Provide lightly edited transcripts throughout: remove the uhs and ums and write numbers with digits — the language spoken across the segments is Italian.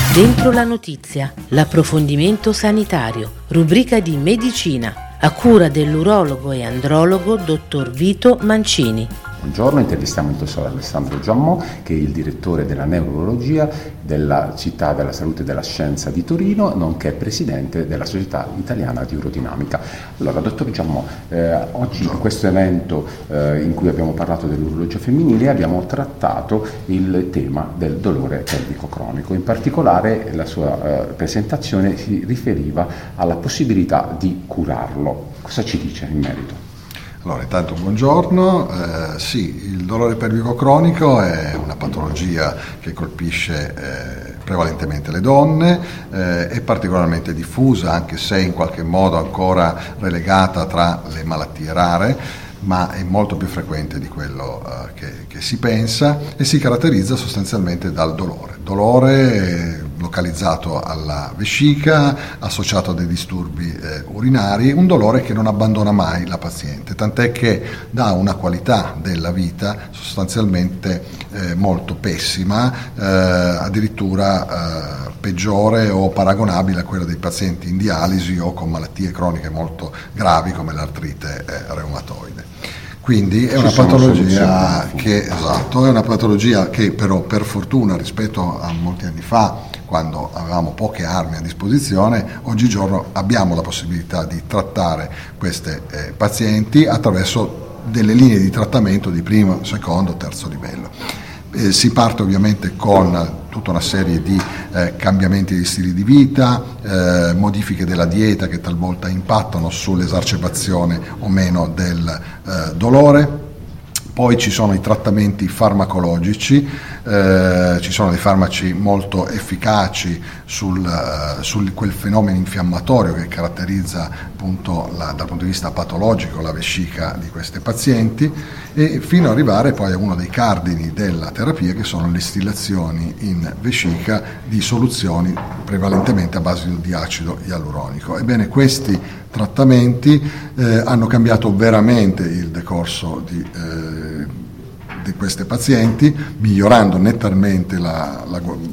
Dentro la notizia, l'approfondimento sanitario, rubrica di medicina, a cura dell'urologo e andrologo dottor Vito Mancini. Buongiorno, intervistiamo il dottor Alessandro Giammò, che è il direttore della neurologia della Città della Salute e della Scienza di Torino, nonché presidente della Società Italiana di Urodinamica. Allora, dottor Giammò, oggi in questo evento in cui abbiamo parlato dell'urologia femminile abbiamo trattato il tema del dolore pelvico cronico. In particolare la sua presentazione si riferiva alla possibilità di curarlo. Cosa ci dice in merito? Allora, intanto buongiorno. Sì, il dolore pelvico cronico è una patologia che colpisce prevalentemente le donne, è particolarmente diffusa, anche se in qualche modo ancora relegata tra le malattie rare, ma è molto più frequente di quello che si pensa, e si caratterizza sostanzialmente dal dolore localizzato alla vescica, associato a dei disturbi urinari, un dolore che non abbandona mai la paziente, tant'è che dà una qualità della vita sostanzialmente molto pessima, addirittura peggiore o paragonabile a quella dei pazienti in dialisi o con malattie croniche molto gravi come l'artrite reumatoide. Quindi è una patologia che però per fortuna rispetto a molti anni fa, quando avevamo poche armi a disposizione, oggigiorno abbiamo la possibilità di trattare queste pazienti attraverso delle linee di trattamento di primo, secondo, terzo livello. Si parte ovviamente con tutta una serie di cambiamenti di stili di vita, modifiche della dieta che talvolta impattano sull'esercitazione o meno del dolore. Poi ci sono i trattamenti farmacologici, ci sono dei farmaci molto efficaci su quel fenomeno infiammatorio che caratterizza appunto dal punto di vista patologico la vescica di queste pazienti, e fino ad arrivare poi a uno dei cardini della terapia, che sono le distillazioni in vescica di soluzioni prevalentemente a base di acido ialuronico. Ebbene, questi trattamenti hanno cambiato veramente il decorso di queste pazienti, migliorando nettamente la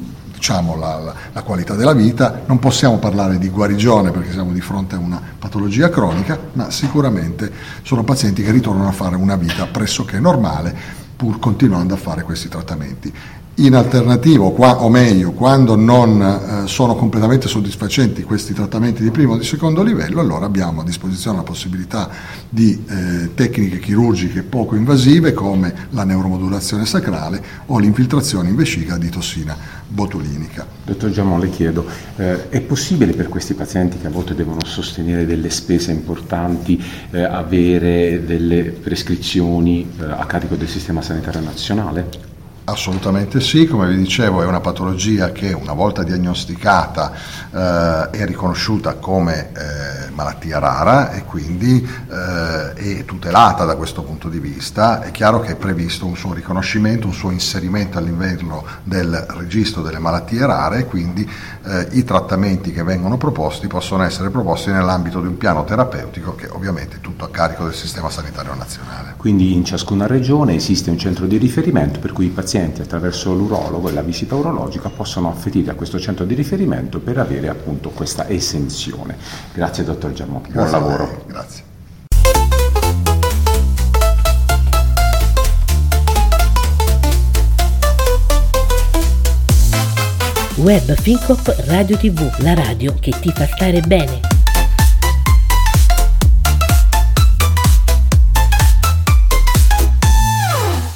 qualità della vita. Non possiamo parlare di guarigione perché siamo di fronte a una patologia cronica, ma sicuramente sono pazienti che ritornano a fare una vita pressoché normale pur continuando a fare questi trattamenti. In alternativo, o meglio, quando non sono completamente soddisfacenti questi trattamenti di primo o di secondo livello, allora abbiamo a disposizione la possibilità di tecniche chirurgiche poco invasive come la neuromodulazione sacrale o l'infiltrazione in vescica di tossina botulinica. Dottor Giammò, le chiedo, è possibile per questi pazienti che a volte devono sostenere delle spese importanti avere delle prescrizioni a carico del Sistema Sanitario Nazionale? Assolutamente sì, come vi dicevo è una patologia che una volta diagnosticata è riconosciuta come malattia rara e quindi è tutelata da questo punto di vista. È chiaro che è previsto un suo riconoscimento, un suo inserimento all'interno del registro delle malattie rare, e quindi i trattamenti che vengono proposti possono essere proposti nell'ambito di un piano terapeutico che ovviamente è tutto a carico del Sistema Sanitario Nazionale. Quindi in ciascuna regione esiste un centro di riferimento per cui i pazienti attraverso l'urologo e la visita urologica possono afferire a questo centro di riferimento per avere appunto questa esenzione. Grazie dottor Giammò, buon lavoro. Grazie. Web FinCop Radio TV, la radio che ti fa stare bene.